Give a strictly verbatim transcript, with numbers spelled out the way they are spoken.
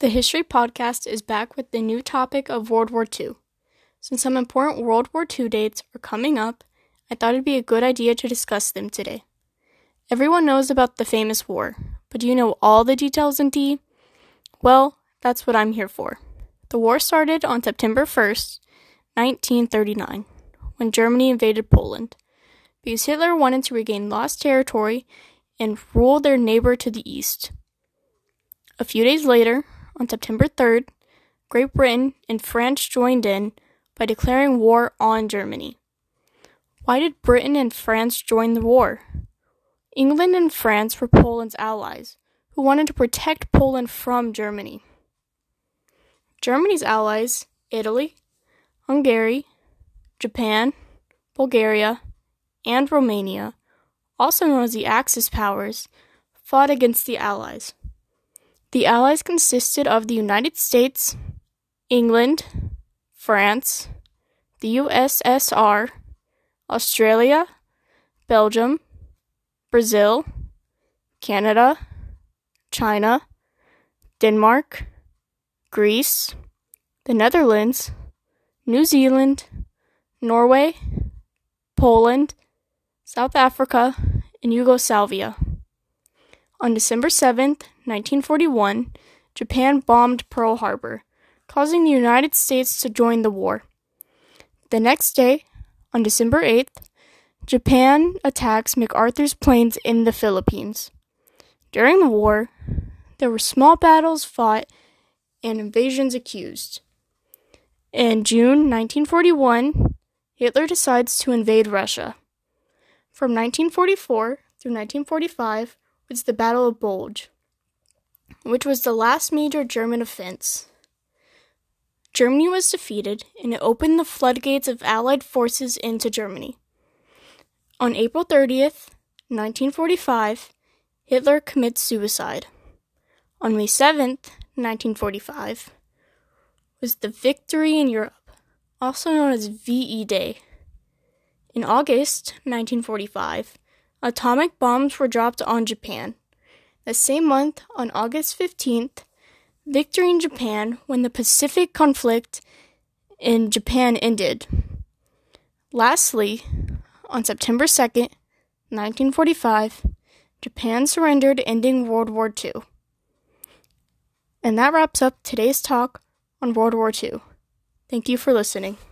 The History Podcast is back with the new topic of World War Two. Since some important World War Two dates are coming up, I thought it'd be a good idea to discuss them today. Everyone knows about the famous war, but do you know all the details in D? Well, that's what I'm here for. The war started on September first, nineteen thirty-nine, when Germany invaded Poland, because Hitler wanted to regain lost territory and rule their neighbor to the east. A few days later, on September third, Great Britain and France joined in by declaring war on Germany. Why did Britain and France join the war? England and France were Poland's allies, who wanted to protect Poland from Germany. Germany's allies, Italy, Hungary, Japan, Bulgaria, and Romania, also known as the Axis powers, fought against the Allies. The Allies consisted of the United States, England, France, the U S S R, Australia, Belgium, Brazil, Canada, China, Denmark, Greece, the Netherlands, New Zealand, Norway, Poland, South Africa, and Yugoslavia. On December seventh, nineteen forty-one, Japan bombed Pearl Harbor, causing the United States to join the war. The next day, on December eighth, Japan attacks MacArthur's planes in the Philippines. During the war, there were small battles fought and invasions accused. In June nineteen forty-one, Hitler decides to invade Russia. From nineteen forty-four through nineteen forty-five was the Battle of Bulge, which was the last major German offense. Germany was defeated, and it opened the floodgates of Allied forces into Germany. On April thirtieth, nineteen forty-five, Hitler commits suicide. On May seventh, nineteen forty-five, was the Victory in Europe, also known as V E Day. In August nineteen forty-five, atomic bombs were dropped on Japan. The same month, on August fifteenth, victory in Japan when the Pacific conflict in Japan ended. Lastly, on September second, nineteen forty-five, Japan surrendered, ending World War Two. And that wraps up today's talk on World War Two. Thank you for listening.